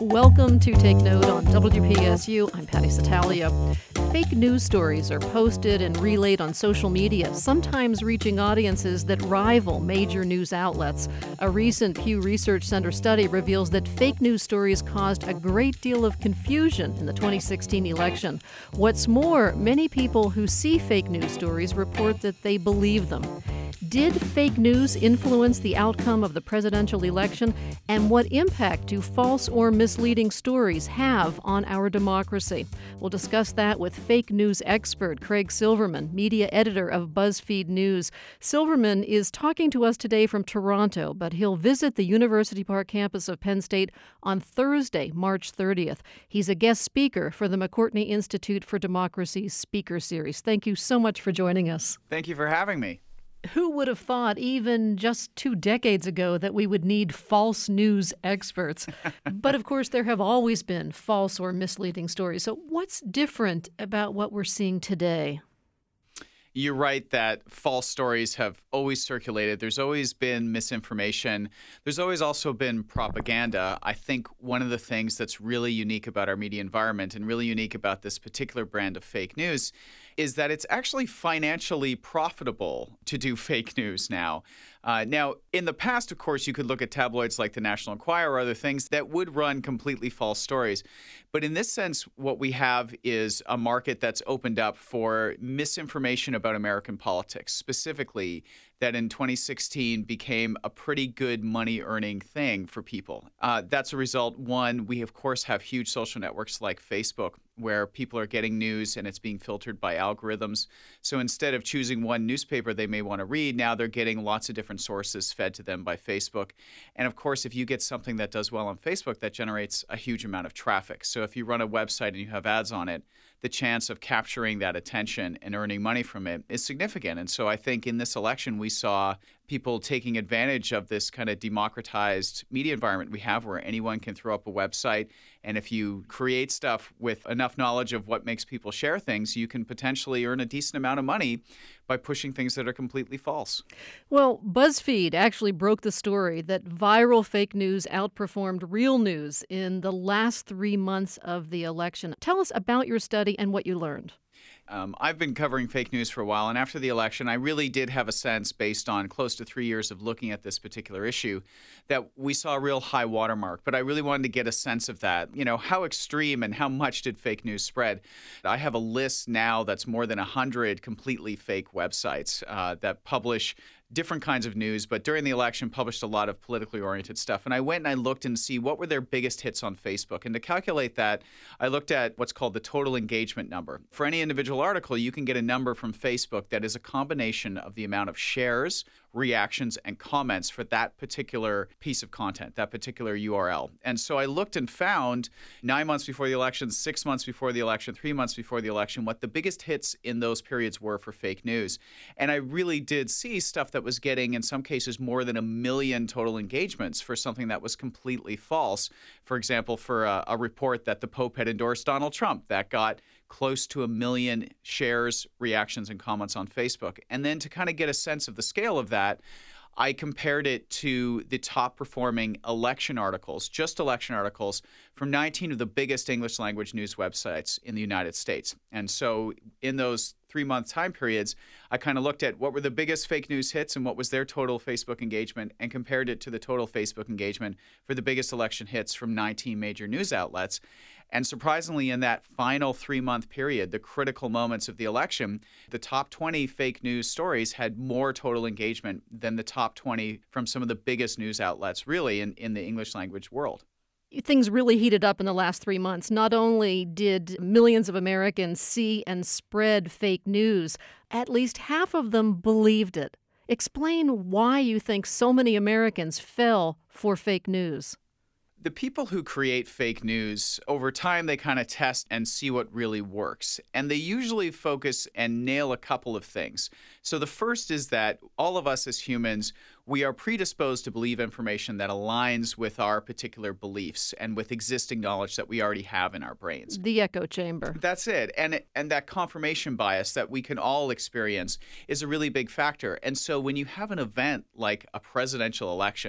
Welcome to Take Note on WPSU. I'm Patty Satalia. Fake news stories are posted and relayed on social media, sometimes reaching audiences that rival major news outlets. A recent Pew Research Center study reveals that fake news stories caused a great deal of confusion in the 2016 election. What's more, many people who see fake news stories report that they believe them. Did fake news influence the outcome of the presidential election? And what impact do false or misleading stories have on our democracy? We'll discuss that with fake news expert Craig Silverman, media editor of BuzzFeed News. Silverman is talking to us today from Toronto, but he'll visit the University Park campus of Penn State on Thursday, March 30th. He's a guest speaker for the McCourtney Institute for Democracy's Speaker Series. Thank you so much for joining us. Thank you for having me. Who would have thought even just 2 decades ago that we would need false news experts? But of course, there have always been false or misleading stories. So what's different about what we're seeing today? You're right that false stories have always circulated. There's always been misinformation. There's always also been propaganda. I think one of the things that's really unique about our media environment and really unique about this particular brand of fake news is that it's actually financially profitable to do fake news now. Now, in the past, of course, you could look at tabloids like the National Enquirer or other things that would run completely false stories. But in this sense, what we have is a market that's opened up for misinformation about American politics, specifically that in 2016 became a pretty good money-earning thing for people. That's a result, one, we of course have huge social networks like Facebook where people are getting news and it's being filtered by algorithms. So instead of choosing one newspaper they may want to read, now they're getting lots of different sources fed to them by Facebook. And of course, if you get something that does well on Facebook, that generates a huge amount of traffic. So if you run a website and you have ads on it, the chance of capturing that attention and earning money from it is significant. And so I think in this election, we saw people taking advantage of this kind of democratized media environment we have where anyone can throw up a website. And if you create stuff with enough knowledge of what makes people share things, you can potentially earn a decent amount of money by pushing things that are completely false. Well, BuzzFeed actually broke the story that viral fake news outperformed real news in the last 3 months of the election. Tell us about your study and what you learned. I've been covering fake news for a while, and after the election, I really did have a sense, based on close to 3 years of looking at this particular issue, that we saw a real high watermark. But I really wanted to get a sense of that. You know, how extreme and how much did fake news spread? I have a list now that's more than 100 completely fake websites that publish different kinds of news, but during the election published a lot of politically oriented stuff. And I went and I looked and see what were their biggest hits on Facebook. And to calculate that, I looked at what's called the total engagement number. For any individual article, you can get a number from Facebook that is a combination of the amount of shares, reactions, and comments for that particular piece of content, that particular URL. And so I looked and found 9 months before the election, 6 months before the election, 3 months before the election, what the biggest hits in those periods were for fake news. And I really did see stuff that was getting, in some cases, more than 1 million total engagements for something that was completely false. For example, for a report that the Pope had endorsed Donald Trump, that got close to 1 million shares, reactions, and comments on Facebook. And then to kind of get a sense of the scale of that, I compared it to the top performing election articles, just election articles, from 19 of the biggest English language news websites in the United States. And so in those 3-month time periods, I kind of looked at what were the biggest fake news hits and what was their total Facebook engagement and compared it to the total Facebook engagement for the biggest election hits from 19 major news outlets. And surprisingly, in that final 3-month period, the critical moments of the election, the top 20 fake news stories had more total engagement than the top 20 from some of the biggest news outlets, really, in the English language world. Things really heated up in the last 3 months. Not only did millions of Americans see and spread fake news, at least half of them believed it. Explain why you think so many Americans fell for fake news. The people who create fake news, over time, they kind of test and see what really works. And they usually focus and nail a couple of things. So the first is that all of us as humans, we are predisposed to believe information that aligns with our particular beliefs and with existing knowledge that we already have in our brains. The echo chamber. That's it. And that confirmation bias that we can all experience is a really big factor. And so when you have an event like a presidential election,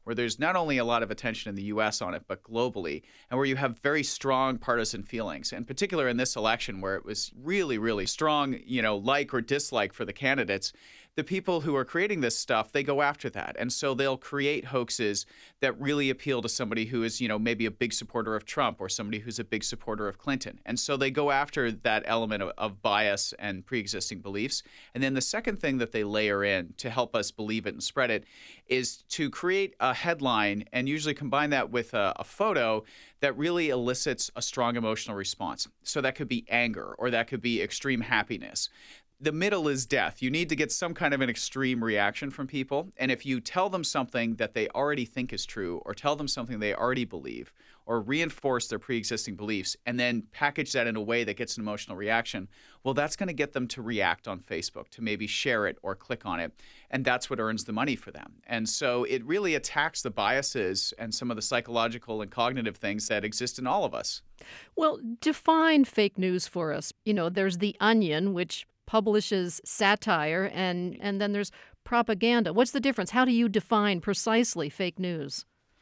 where there's not only a lot of attention in the U.S. on it, but globally, and where you have very strong partisan feelings. In particular, in this election, where it was really, really strong, like or dislike for the candidates, the people who are creating this stuff, they go after that. And so they'll create hoaxes that really appeal to somebody who is, maybe a big supporter of Trump or somebody who's a big supporter of Clinton. And so they go after that element of bias and pre-existing beliefs. And then the second thing that they layer in to help us believe it and spread it is to create a headline and usually combine that with a photo that really elicits a strong emotional response. So that could be anger or that could be extreme happiness. The middle is death. You need to get some kind of an extreme reaction from people. And if you tell them something that they already think is true, or tell them something they already believe, or reinforce their pre-existing beliefs, and then package that in a way that gets an emotional reaction, well, that's going to get them to react on Facebook, to maybe share it or click on it. And that's what earns the money for them. And so it really attacks the biases and some of the psychological and cognitive things that exist in all of us. Well, define fake news for us. There's The Onion, which publishes satire, and then there's propaganda. What's the difference? How do you define precisely fake news?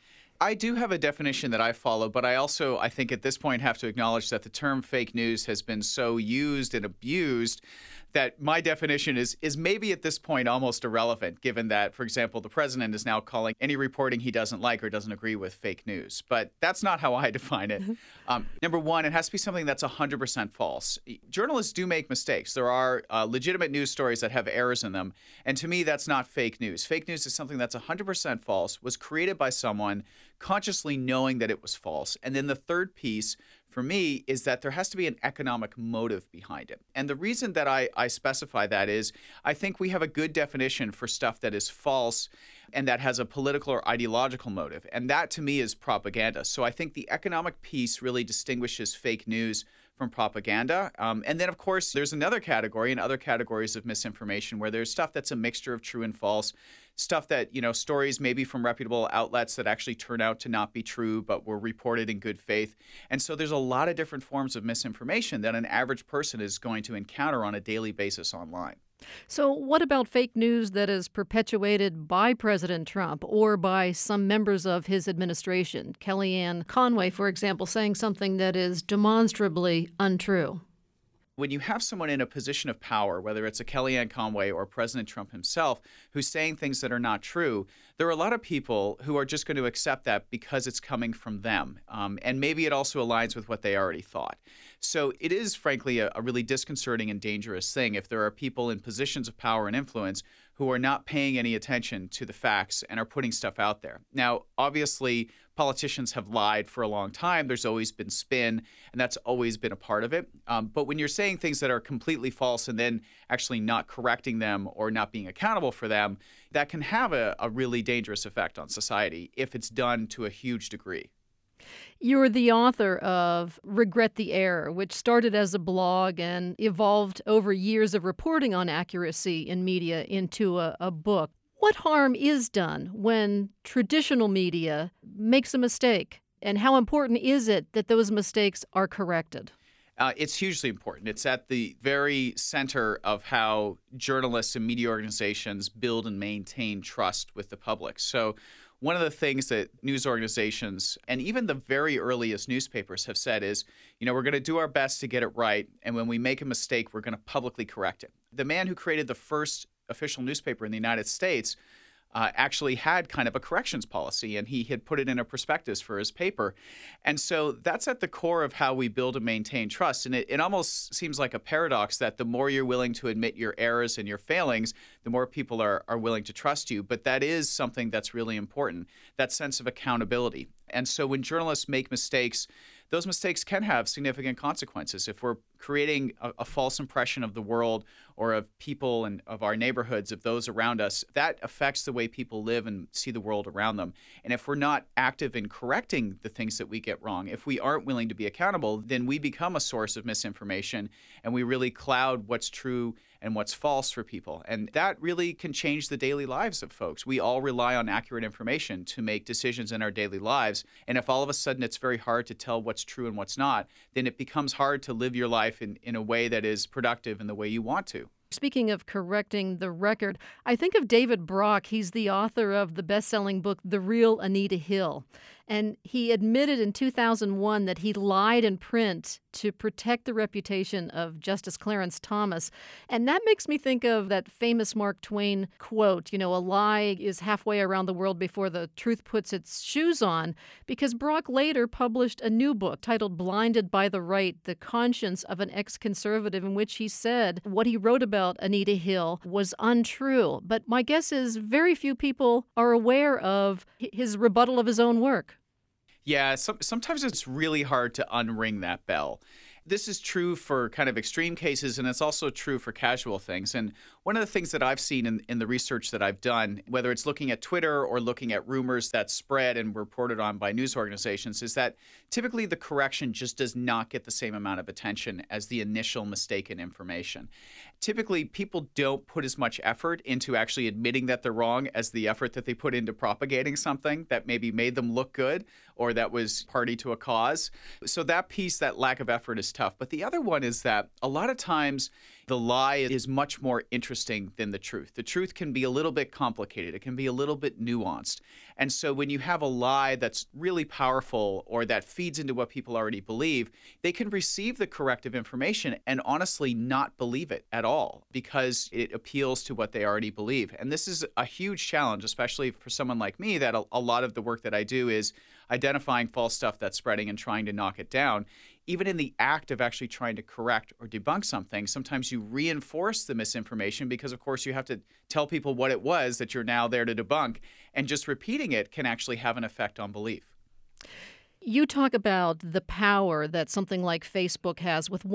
I do have a definition that I follow, but I think at this point have to acknowledge that the term fake news has been so used and abused that my definition is maybe at this point almost irrelevant, given that, for example, the president is now calling any reporting he doesn't like or doesn't agree with fake news. But that's not how I define it. Number one, it has to be something that's 100% false. Journalists do make mistakes. There are legitimate news stories that have errors in them. And to me, that's not fake news. Fake news is something that's 100% false, was created by someone consciously knowing that it was false. And then the third piece for me is that there has to be an economic motive behind it. And the reason that I specify that is I think we have a good definition for stuff that is false and that has a political or ideological motive. And that to me is propaganda. So I think the economic piece really distinguishes fake news from propaganda. And then, of course, there's another category and other categories of misinformation where there's stuff that's a mixture of true and false, stuff that, stories maybe from reputable outlets that actually turn out to not be true, but were reported in good faith. And so there's a lot of different forms of misinformation that an average person is going to encounter on a daily basis online. So what about fake news that is perpetuated by President Trump or by some members of his administration? Kellyanne Conway, for example, saying something that is demonstrably untrue. When you have someone in a position of power, whether it's a Kellyanne Conway or President Trump himself, who's saying things that are not true, there are a lot of people who are just going to accept that because it's coming from them. And maybe it also aligns with what they already thought. So it is, frankly, a really disconcerting and dangerous thing if there are people in positions of power and influence who are not paying any attention to the facts and are putting stuff out there. Now, obviously, politicians have lied for a long time. There's always been spin, and that's always been a part of it. But when you're saying things that are completely false and then actually not correcting them or not being accountable for them, that can have a really dangerous effect on society if it's done to a huge degree. You're the author of Regret the Error, which started as a blog and evolved over years of reporting on accuracy in media into a book. What harm is done when traditional media makes a mistake? And how important is it that those mistakes are corrected? It's hugely important. It's at the very center of how journalists and media organizations build and maintain trust with the public. So one of the things that news organizations and even the very earliest newspapers have said is, we're going to do our best to get it right. And when we make a mistake, we're going to publicly correct it. The man who created the first official newspaper in the United States actually had kind of a corrections policy, and he had put it in a prospectus for his paper. And so that's at the core of how we build and maintain trust. And it almost seems like a paradox that the more you're willing to admit your errors and your failings, the more people are willing to trust you. But that is something that's really important, that sense of accountability. And so when journalists make mistakes, those mistakes can have significant consequences. If we're creating a false impression of the world or of people and of our neighborhoods, of those around us, that affects the way people live and see the world around them. And if we're not active in correcting the things that we get wrong, if we aren't willing to be accountable, then we become a source of misinformation and we really cloud what's true and what's false for people. And that really can change the daily lives of folks. We all rely on accurate information to make decisions in our daily lives. And if all of a sudden it's very hard to tell what's true and what's not, then it becomes hard to live your life in a way that is productive in the way you want to. Speaking of correcting the record, I think of David Brock. He's the author of the best-selling book, The Real Anita Hill. And he admitted in 2001 that he lied in print to protect the reputation of Justice Clarence Thomas. And that makes me think of that famous Mark Twain quote, a lie is halfway around the world before the truth puts its shoes on, because Brock later published a new book titled Blinded by the Right, The Conscience of an Ex-Conservative, in which he said what he wrote about Anita Hill was untrue. But my guess is very few people are aware of his rebuttal of his own work. Yeah, sometimes it's really hard to unring that bell. This is true for kind of extreme cases, and it's also true for casual things. And one of the things that I've seen in the research that I've done, whether it's looking at Twitter or looking at rumors that spread and reported on by news organizations, is that typically the correction just does not get the same amount of attention as the initial mistaken information. Typically, people don't put as much effort into actually admitting that they're wrong as the effort that they put into propagating something that maybe made them look good or that was party to a cause. So that piece, that lack of effort is tough. But the other one is that a lot of times the lie is much more interesting than the truth. The truth can be a little bit complicated. It can be a little bit nuanced. And so when you have a lie that's really powerful or that feeds into what people already believe, they can receive the corrective information and honestly not believe it at all because it appeals to what they already believe. And this is a huge challenge, especially for someone like me, that a lot of the work that I do is identifying false stuff that's spreading and trying to knock it down. Even in the act of actually trying to correct or debunk something, sometimes you reinforce the misinformation because, of course, you have to tell people what it was that you're now there to debunk, and just repeating it can actually have an effect on belief. You talk about the power that something like Facebook has with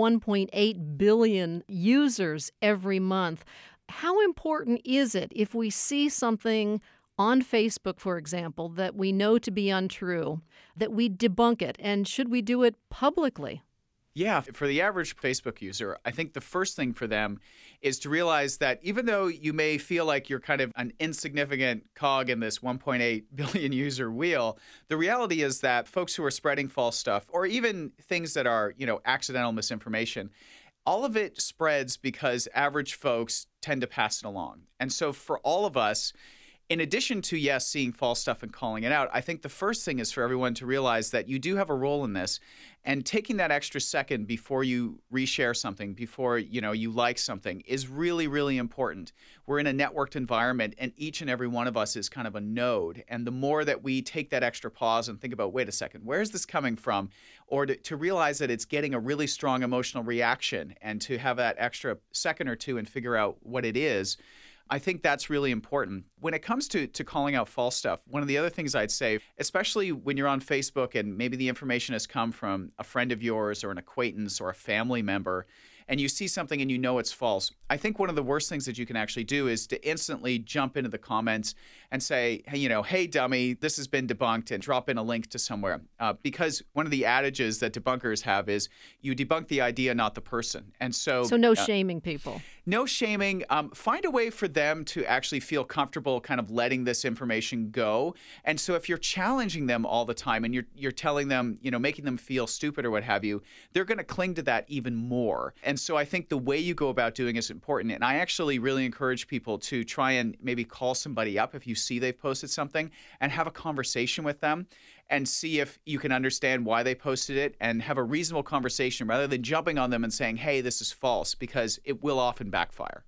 1.8 billion users every month. How important is it if we see something on Facebook, for example, that we know to be untrue, that we debunk it? And should we do it publicly? Yeah, for the average Facebook user, I think the first thing for them is to realize that even though you may feel like you're kind of an insignificant cog in this 1.8 billion user wheel, the reality is that folks who are spreading false stuff or even things that are, accidental misinformation, all of it spreads because average folks tend to pass it along. And so for all of us, in addition to, yes, seeing false stuff and calling it out, I think the first thing is for everyone to realize that you do have a role in this, and taking that extra second before you reshare something, before you like something, is really, really important. We're in a networked environment, and each and every one of us is kind of a node. And the more that we take that extra pause and think about, wait a second, where is this coming from? Or to realize that it's getting a really strong emotional reaction, and to have that extra second or two and figure out what it is, I think that's really important. When it comes to calling out false stuff, one of the other things I'd say, especially when you're on Facebook and maybe the information has come from a friend of yours or an acquaintance or a family member, and you see something and you know it's false, I think one of the worst things that you can actually do is to instantly jump into the comments and say, hey, dummy, this has been debunked, and drop in a link to somewhere. Because one of the adages that debunkers have is you debunk the idea, not the person. And so no shaming people. No shaming. Find a way for them to actually feel comfortable kind of letting this information go. And so if you're challenging them all the time and you're telling them, making them feel stupid or what have you, they're going to cling to that even more. And so I think the way you go about doing it is important. And I actually really encourage people to try and maybe call somebody up if you see they've posted something and have a conversation with them and see if you can understand why they posted it and have a reasonable conversation rather than jumping on them and saying, hey, this is false, because it will often backfire.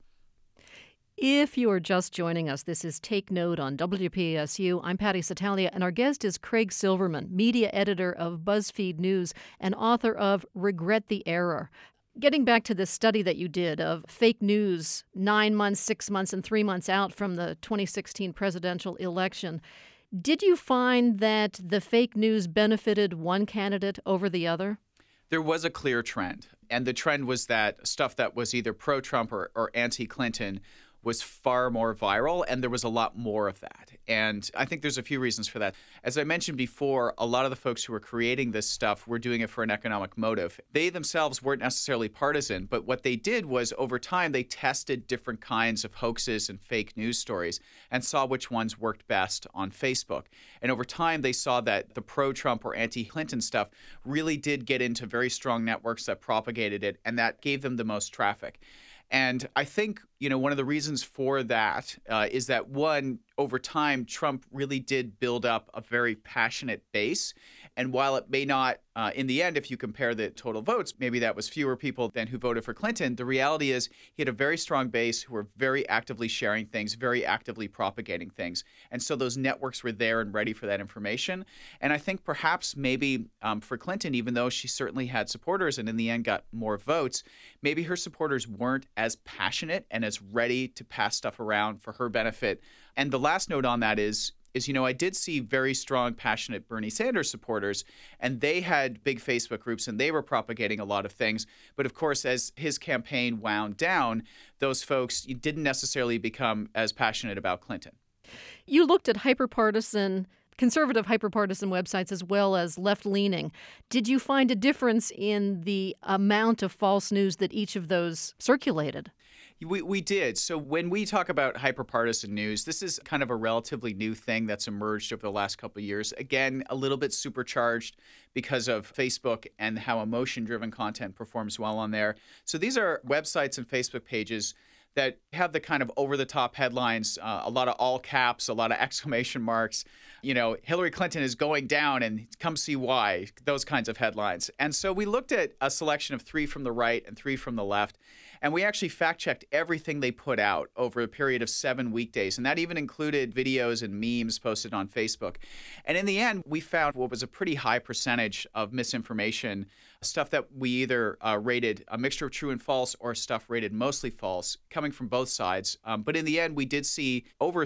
If you are just joining us, this is Take Note on WPSU. I'm Patty Satalia, and our guest is Craig Silverman, media editor of BuzzFeed News and author of Regret the Error. Getting back to this study that you did of fake news 9 months, 6 months, and 3 months out from the 2016 presidential election, did you find that the fake news benefited one candidate over the other? There was a clear trend, and the trend was that stuff that was either pro-Trump or anti-Clinton was far more viral, and there was a lot more of that. And I think there's a few reasons for that. As I mentioned before, a lot of the folks who were creating this stuff were doing it for an economic motive. They themselves weren't necessarily partisan, but what they did was over time they tested different kinds of hoaxes and fake news stories and saw which ones worked best on Facebook. And over time they saw that the pro-Trump or anti-Clinton stuff really did get into very strong networks that propagated it, and that gave them the most traffic. And I think, one of the reasons for that is that, one, over time, Trump really did build up a very passionate base. And while it may not, in the end, if you compare the total votes, maybe that was fewer people than who voted for Clinton, the reality is he had a very strong base who were very actively sharing things, very actively propagating things. And so those networks were there and ready for that information. And I think perhaps maybe for Clinton, even though she certainly had supporters and in the end got more votes, maybe her supporters weren't as passionate and as ready to pass stuff around for her benefit. And the last note on that is, I did see very strong, passionate Bernie Sanders supporters, and they had big Facebook groups and they were propagating a lot of things. But of course, as his campaign wound down, those folks didn't necessarily become as passionate about Clinton. You looked at conservative hyperpartisan websites as well as left-leaning. Did you find a difference in the amount of false news that each of those circulated? We did. So when we talk about hyperpartisan news, this is kind of a relatively new thing that's emerged over the last couple of years. Again, a little bit supercharged because of Facebook and how emotion-driven content performs well on there. So these are websites and Facebook pages that have the kind of over-the-top headlines, a lot of all caps, a lot of exclamation marks. Hillary Clinton is going down and come see why, those kinds of headlines. And so we looked at a selection of 3 from the right and 3 from the left. And we actually fact-checked everything they put out over a period of 7 weekdays. And that even included videos and memes posted on Facebook. And in the end, we found what was a pretty high percentage of misinformation, stuff that we either rated a mixture of true and false or stuff rated mostly false, coming from both sides. But in the end, we did see over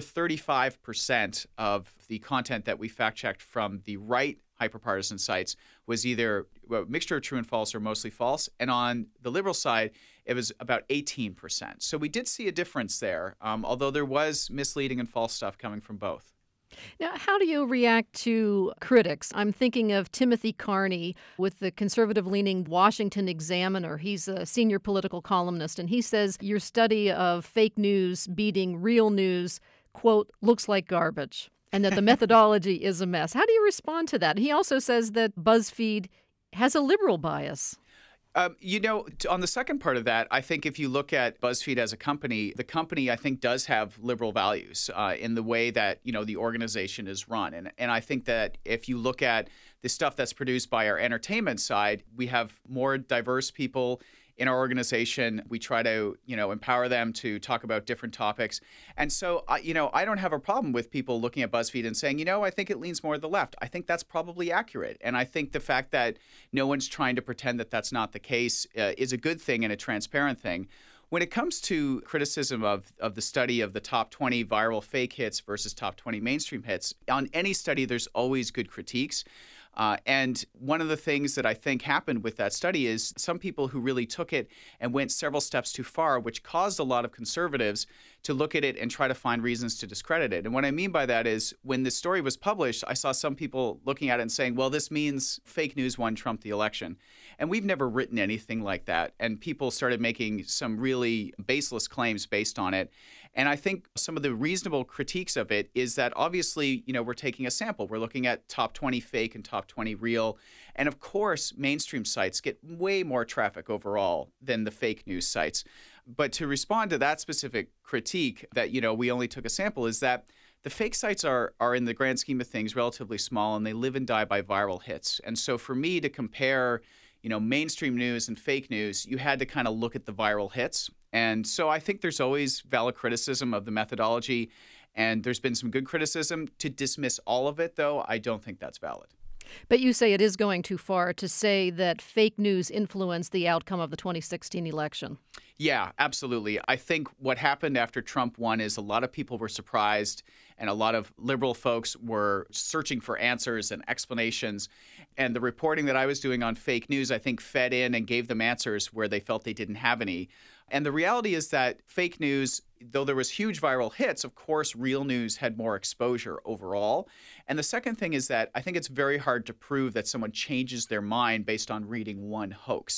35% of the content that we fact-checked from the right hyperpartisan sites was either a mixture of true and false or mostly false. And on the liberal side, it was about 18%. So we did see a difference there, although there was misleading and false stuff coming from both. Now, how do you react to critics? I'm thinking of Timothy Carney with the conservative-leaning Washington Examiner. He's a senior political columnist, and he says your study of fake news beating real news, quote, looks like garbage, and that the methodology is a mess. How do you respond to that? He also says that BuzzFeed has a liberal bias. On the second part of that, I think if you look at BuzzFeed as a company, the company, I think, does have liberal values in the way that, the organization is run. And I think that if you look at the stuff that's produced by our entertainment side, we have more diverse people in our organization. We try to, empower them to talk about different topics. And so, I don't have a problem with people looking at BuzzFeed and saying, I think it leans more to the left. I think that's probably accurate. And I think the fact that no one's trying to pretend that that's not the case is a good thing and a transparent thing. When it comes to criticism of the study of the top 20 viral fake hits versus top 20 mainstream hits, on any study, there's always good critiques. And one of the things that I think happened with that study is some people who really took it and went several steps too far, which caused a lot of conservatives to look at it and try to find reasons to discredit it. And what I mean by that is when the story was published, I saw some people looking at it and saying, well, this means fake news won Trump the election. And we've never written anything like that. And people started making some really baseless claims based on it. And I think some of the reasonable critiques of it is that obviously, we're taking a sample. We're looking at top 20 fake and top 20 real. And of course, mainstream sites get way more traffic overall than the fake news sites. But to respond to that specific critique that, we only took a sample is that the fake sites are in the grand scheme of things relatively small and they live and die by viral hits. And so for me to compare, mainstream news and fake news, you had to kind of look at the viral hits. And so I think there's always valid criticism of the methodology, and there's been some good criticism. To dismiss all of it, though, I don't think that's valid. But you say it is going too far to say that fake news influenced the outcome of the 2016 election. Yeah, absolutely. I think what happened after Trump won is a lot of people were surprised and a lot of liberal folks were searching for answers and explanations. And the reporting that I was doing on fake news, I think, fed in and gave them answers where they felt they didn't have any. And the reality is that fake news, though there was huge viral hits, of course, real news had more exposure overall. And the second thing is that I think it's very hard to prove that someone changes their mind based on reading one hoax.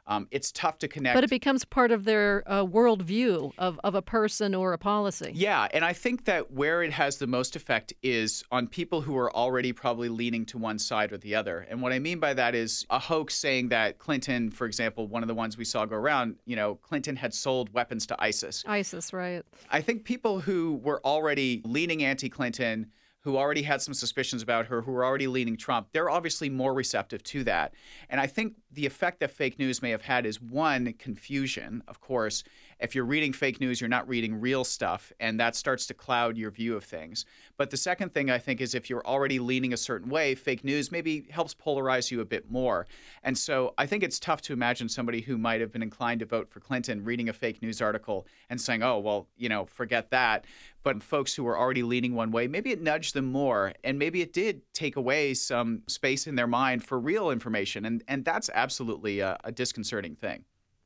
It's tough to connect. But it becomes part of their worldview of a person or a policy. Yeah, and I think that where it has the most effect is on people who are already probably leaning to one side or the other. And what I mean by that is a hoax saying that Clinton, for example, one of the ones we saw go around, Clinton had sold weapons to ISIS. ISIS, right. I think people who were already leaning anti-Clinton, who already had some suspicions about her, who were already leaning Trump, they're obviously more receptive to that. And I think the effect that fake news may have had is, one, confusion. Of course, if you're reading fake news, you're not reading real stuff, and that starts to cloud your view of things. But the second thing, I think, is if you're already leaning a certain way, fake news maybe helps polarize you a bit more. And so I think it's tough to imagine somebody who might have been inclined to vote for Clinton reading a fake news article and saying, oh, well, forget that. But folks who were already leaning one way, maybe it nudged them more, and maybe it did take away some space in their mind for real information. And that's absolutely a disconcerting thing.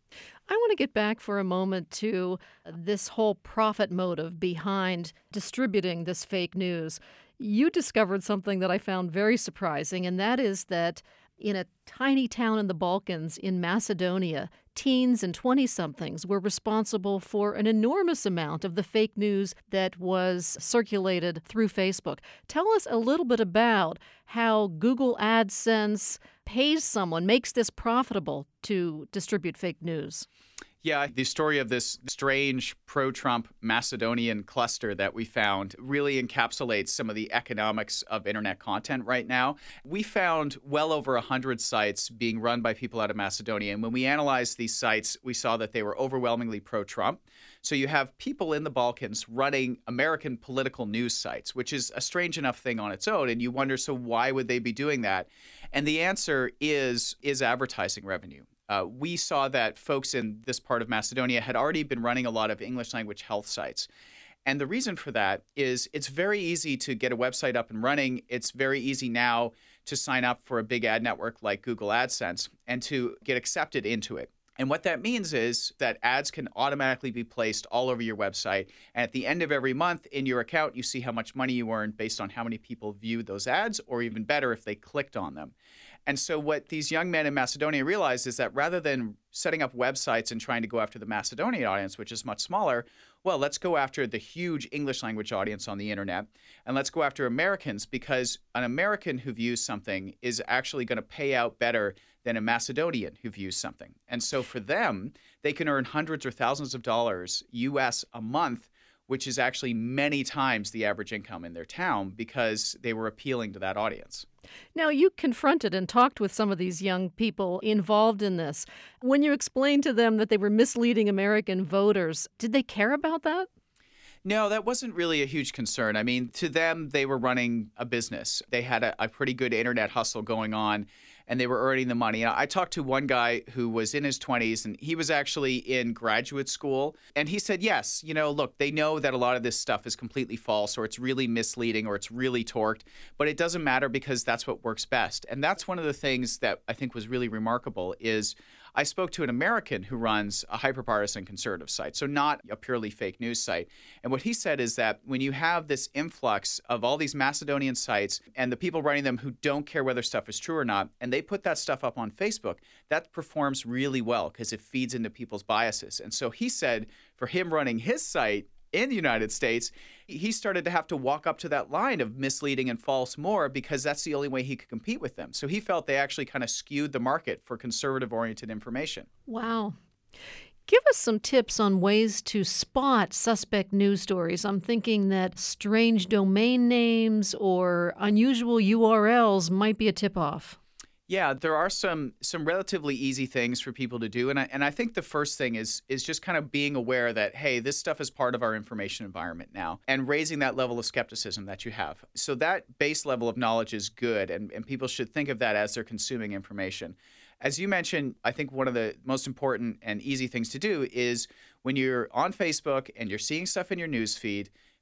I want to get back for a moment to this whole profit motive behind distributing this fake news. You discovered something that I found very surprising, and that is that in a tiny town in the Balkans, in Macedonia, teens and 20-somethings were responsible for an enormous amount of the fake news that was circulated through Facebook. Tell us a little bit about how Google AdSense pays someone, makes this profitable to distribute fake news. Yeah, the story of this strange pro-Trump Macedonian cluster that we found really encapsulates some of the economics of internet content right now. We found well over 100 sites being run by people out of Macedonia. And when we analyzed these sites, we saw that they were overwhelmingly pro-Trump. So you have people in the Balkans running American political news sites, which is a strange enough thing on its own. And you wonder, so why would they be doing that? And the answer is advertising revenue. We saw that folks in this part of Macedonia had already been running a lot of English language health sites. And the reason for that is it's very easy to get a website up and running. It's very easy now to sign up for a big ad network like Google AdSense and to get accepted into it. And what that means is that ads can automatically be placed all over your website. And at the end of every month in your account, you see how much money you earned based on how many people viewed those ads, or even better, if they clicked on them. And so what these young men in Macedonia realized is that rather than setting up websites and trying to go after the Macedonian audience, which is much smaller, well, let's go after the huge English language audience on the internet, and let's go after Americans, because an American who views something is actually going to pay out better than a Macedonian who views something. And so for them, they can earn hundreds or thousands of dollars US a month, which is actually many times the average income in their town, because they were appealing to that audience. Now, you confronted and talked with some of these young people involved in this. When you explained to them that they were misleading American voters, did they care about that? No, that wasn't really a huge concern. I mean, to them, they were running a business. They had a pretty good internet hustle going on, and they were earning the money. I talked to one guy who was in his 20s, and he was actually in graduate school. And he said, yes, look, they know that a lot of this stuff is completely false, or it's really misleading, or it's really torqued, but it doesn't matter because that's what works best. And that's one of the things that I think was really remarkable is I spoke to an American who runs a hyperpartisan conservative site, so not a purely fake news site. And what he said is that when you have this influx of all these Macedonian sites and the people running them who don't care whether stuff is true or not, and they put that stuff up on Facebook, that performs really well because it feeds into people's biases. And so he said for him running his site in the United States, he started to have to walk up to that line of misleading and false more because that's the only way he could compete with them. So he felt they actually kind of skewed the market for conservative-oriented information. Wow. Give us some tips on ways to spot suspect news stories. I'm thinking that strange domain names or unusual URLs might be a tip-off. Yeah, there are some relatively easy things for people to do. And I think the first thing is just kind of being aware that, hey, this stuff is part of our information environment now, and raising that level of skepticism that you have. So that base level of knowledge is good, and people should think of that as they're consuming information. As you mentioned, I think one of the most important and easy things to do is when you're on Facebook and you're seeing stuff in your news feed,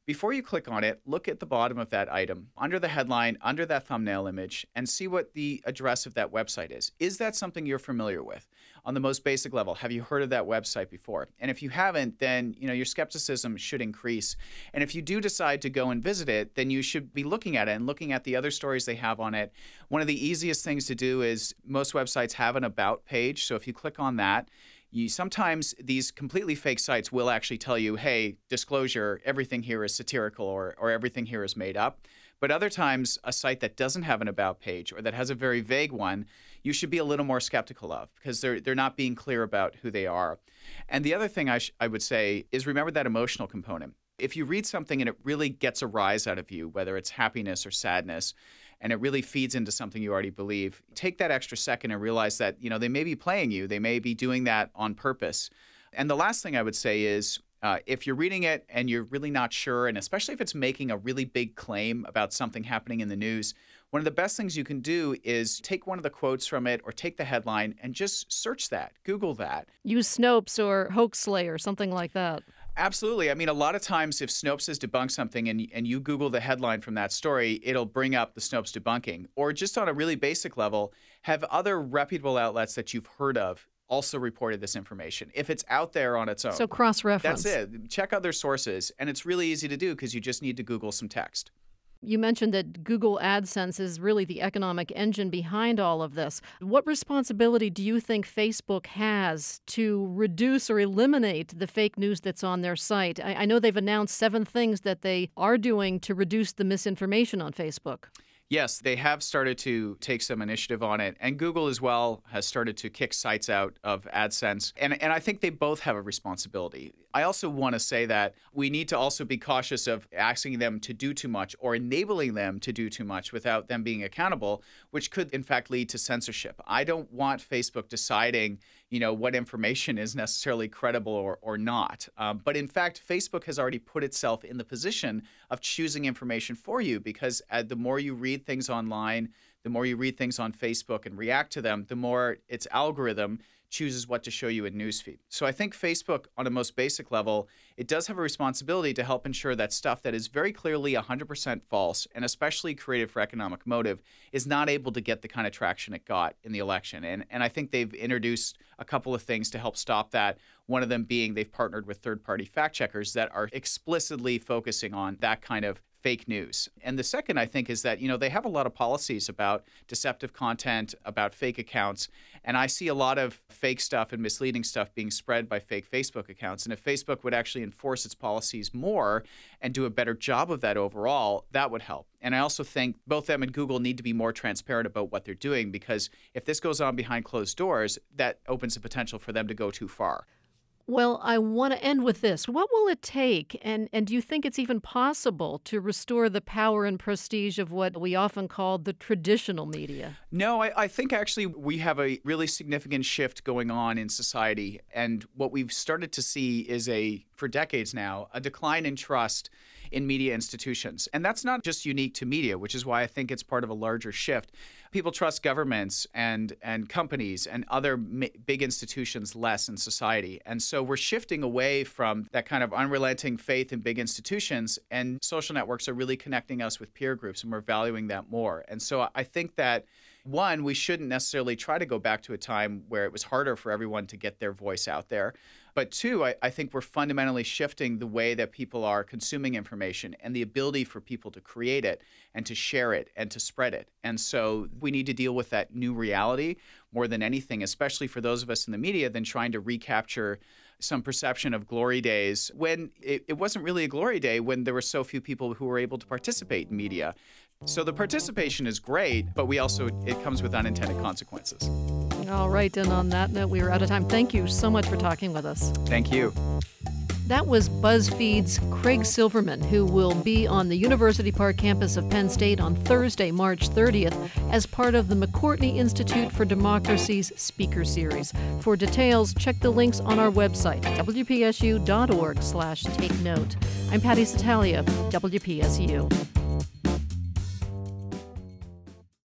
Before you click on it, look at the bottom of that item, under the headline, under that thumbnail image, and see what the address of that website is. Is that something you're familiar with? On the most basic level, have you heard of that website before? And if you haven't, then your skepticism should increase. And if you do decide to go and visit it, then you should be looking at it and looking at the other stories they have on it. One of the easiest things to do is most websites have an about page. So if you click on that, sometimes these completely fake sites will actually tell you, hey, disclosure, everything here is satirical or everything here is made up. But other times, a site that doesn't have an about page or that has a very vague one, you should be a little more skeptical of because they're not being clear about who they are. And the other thing I would say is remember that emotional component. If you read something and it really gets a rise out of you, whether it's happiness or sadness, and it really feeds into something you already believe, take that extra second and realize that, they may be playing you. They may be doing that on purpose. And the last thing I would say is if you're reading it and you're really not sure, and especially if it's making a really big claim about something happening in the news, one of the best things you can do is take one of the quotes from it or take the headline and just search that, Google that. Use Snopes or Hoaxslayer, something like that. Absolutely. I mean, a lot of times if Snopes has debunked something and you Google the headline from that story, it'll bring up the Snopes debunking. Or just on a really basic level, have other reputable outlets that you've heard of also reported this information, if it's out there on its own. So cross-reference. That's it. Check other sources. And it's really easy to do because you just need to Google some text. You mentioned that Google AdSense is really the economic engine behind all of this. What responsibility do you think Facebook has to reduce or eliminate the fake news that's on their site? I know they've announced 7 things that they are doing to reduce the misinformation on Facebook. Yes, they have started to take some initiative on it. And Google as well has started to kick sites out of AdSense. And I think they both have a responsibility. I also want to say that we need to also be cautious of asking them to do too much or enabling them to do too much without them being accountable, which could in fact lead to censorship. I don't want Facebook deciding, what information is necessarily credible or not. But in fact, Facebook has already put itself in the position of choosing information for you because the more you read things online, the more you read things on Facebook and react to them, the more its algorithm chooses what to show you in newsfeed. So I think Facebook, on a most basic level, it does have a responsibility to help ensure that stuff that is very clearly 100% false, and especially created for economic motive, is not able to get the kind of traction it got in the election. And I think they've introduced a couple of things to help stop that. One of them being they've partnered with third-party fact checkers that are explicitly focusing on that kind of fake news. And the second, I think, is that, they have a lot of policies about deceptive content, about fake accounts. And I see a lot of fake stuff and misleading stuff being spread by fake Facebook accounts. And if Facebook would actually enforce its policies more and do a better job of that overall, that would help. And I also think both them and Google need to be more transparent about what they're doing, because if this goes on behind closed doors, that opens the potential for them to go too far. Well, I want to end with this. What will it take, and do you think it's even possible to restore the power and prestige of what we often call the traditional media? No, I think actually we have a really significant shift going on in society. And what we've started to see is for decades now, a decline in trust in media institutions. And that's not just unique to media, which is why I think it's part of a larger shift. People trust governments and companies and other big institutions less in society. And so we're shifting away from that kind of unrelenting faith in big institutions, and social networks are really connecting us with peer groups, and we're valuing that more. And so I think that, one, we shouldn't necessarily try to go back to a time where it was harder for everyone to get their voice out there. But two, I think we're fundamentally shifting the way that people are consuming information and the ability for people to create it and to share it and to spread it. And so we need to deal with that new reality more than anything, especially for those of us in the media, than trying to recapture some perception of glory days when it wasn't really a glory day, when there were so few people who were able to participate in media. So the participation is great, but it comes with unintended consequences. All right, and on that note, we are out of time. Thank you so much for talking with us. Thank you. That was BuzzFeed's Craig Silverman, who will be on the University Park campus of Penn State on Thursday, March 30th, as part of the McCourtney Institute for Democracy's Speaker Series. For details, check the links on our website, wpsu.org/takenote. I'm Patty Satalia, WPSU.